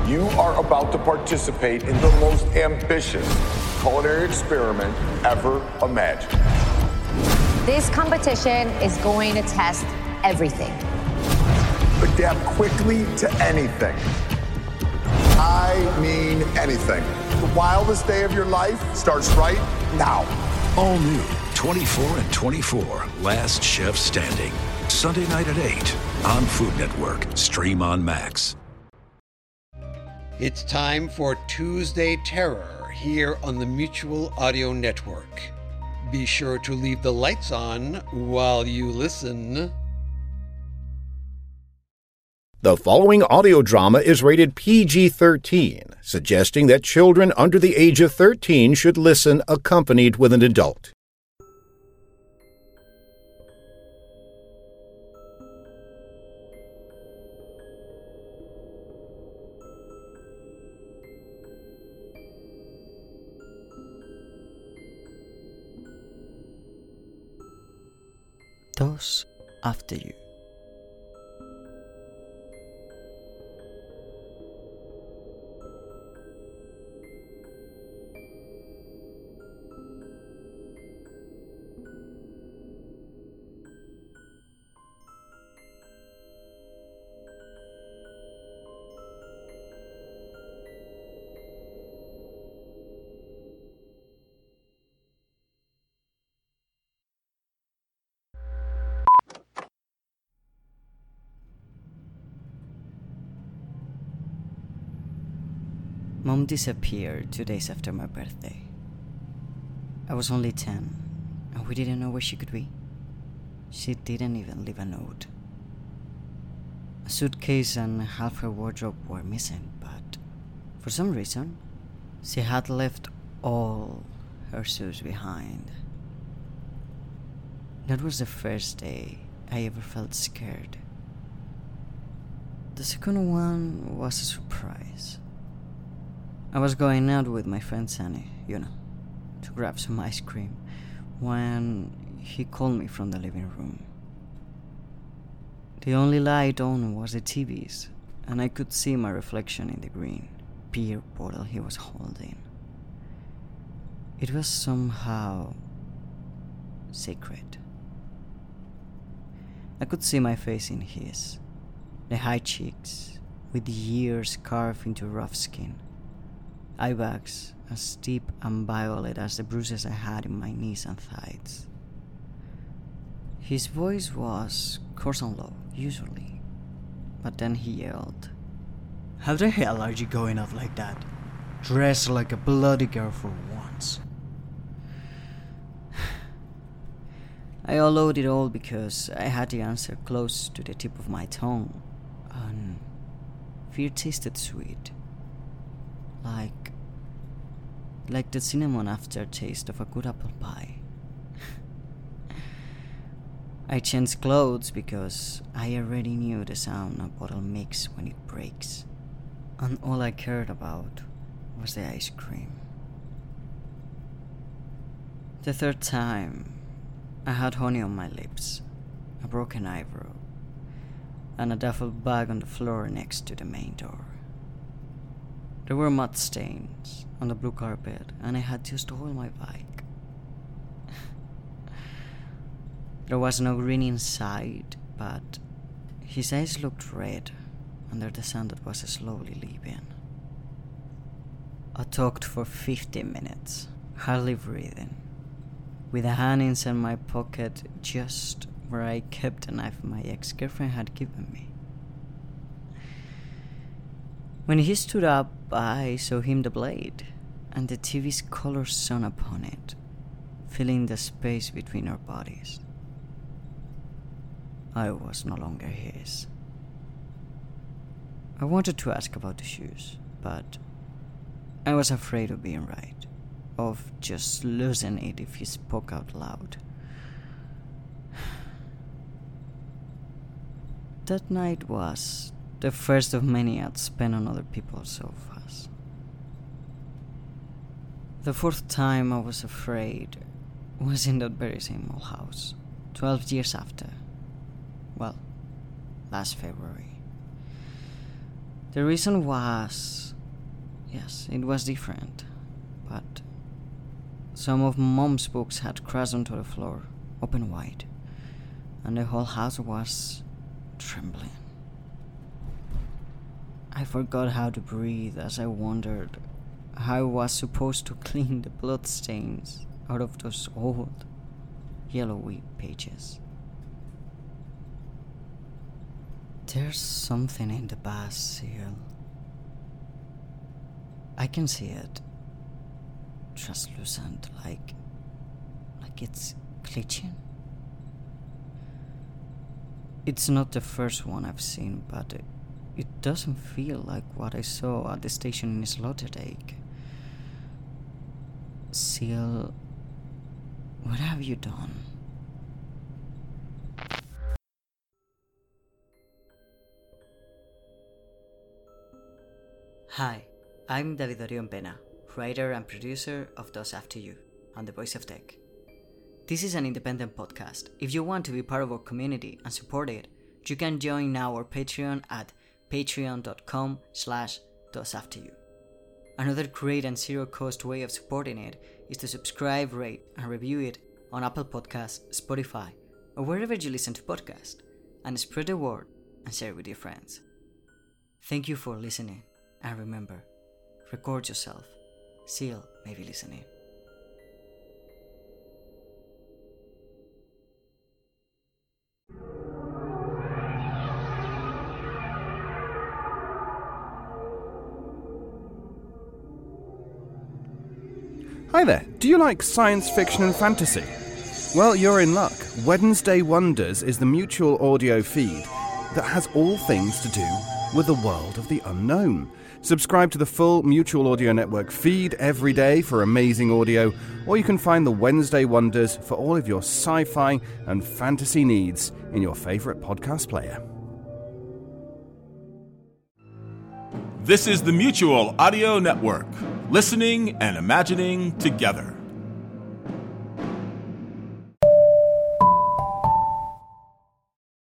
You are about to participate in the most ambitious culinary experiment ever imagined. This competition is going to test everything. Adapt quickly to anything. I mean anything. The wildest day of your life starts right now. All new 24 and 24, Last Chef Standing. Sunday night at 8 on Food Network. Stream on Max. It's time for Tuesday Terror here on the Mutual Audio Network. Be sure to leave the lights on while you listen. The following audio drama is rated PG-13, suggesting that children under the age of 13 should listen accompanied with an adult. Those after you. Mom disappeared 2 days after my birthday. I was only 10, and we didn't know where she could be. She didn't even leave a note. A suitcase and half her wardrobe were missing, but for some reason, she had left all her shoes behind. That was the first day I ever felt scared. The second one was a surprise. I was going out with my friend Sunny, to grab some ice cream, when he called me from the living room. The only light on was the TVs, and I could see my reflection in the green beer bottle he was holding. It was somehow sacred. I could see my face in his, the high cheeks, with the ears carved into rough skin. Eye bags as deep and violet as the bruises I had in my knees and thighs. His voice was coarse and low, usually, but then he yelled, "How the hell are you going out like that? Dressed like a bloody girl for once." I allowed it all because I had the answer close to the tip of my tongue, and fear tasted sweet. Like the cinnamon aftertaste of a good apple pie. I changed clothes because I already knew the sound a bottle makes when it breaks, and all I cared about was the ice cream. The third time, I had honey on my lips, a broken eyebrow, and a duffel bag on the floor next to the main door. There were mud stains on the blue carpet, and I had just oiled my bike. There was no green inside, but his eyes looked red under the sun that was slowly leaving. I talked for 15 minutes, hardly breathing, with a hand inside my pocket just where I kept the knife my ex-girlfriend had given me. When he stood up, I saw him the blade, and the TV's colors shone upon it, filling the space between our bodies. I was no longer his. I wanted to ask about the shoes, but I was afraid of being right, of just losing it if he spoke out loud. That night was the first of many I'd spent on other people's sofas. The fourth time I was afraid was in that very same old house, 12 years after. Well, last February. The reason was, yes, it was different, but some of Mom's books had crashed onto the floor, open wide, and the whole house was trembling. I forgot how to breathe as I wondered how I was supposed to clean the bloodstains out of those old, yellowy pages. There's something in the past, Seal. I can see it. Translucent, like it's glitching. It's not the first one I've seen, but it doesn't feel like what I saw at the station in Sloterdijk. Seal, what have you done? Hi, I'm David Orion Pena, writer and producer of Thus After You and The Voice of Tech. This is an independent podcast. If you want to be part of our community and support it, you can join now our Patreon at patreon.com/ThusAfterYou. Another great and zero-cost way of supporting it is to subscribe, rate, and review it on Apple Podcasts, Spotify, or wherever you listen to podcasts, and spread the word and share it with your friends. Thank you for listening, and remember, record yourself. Seal may be listening. Hi there, do you like science fiction and fantasy? Well, you're in luck. Wednesday Wonders is the Mutual audio feed that has all things to do with the world of the unknown. Subscribe to the full Mutual Audio Network feed every day for amazing audio, or you can find the Wednesday Wonders for all of your sci-fi and fantasy needs in your favourite podcast player. This is the Mutual Audio Network, listening and imagining together.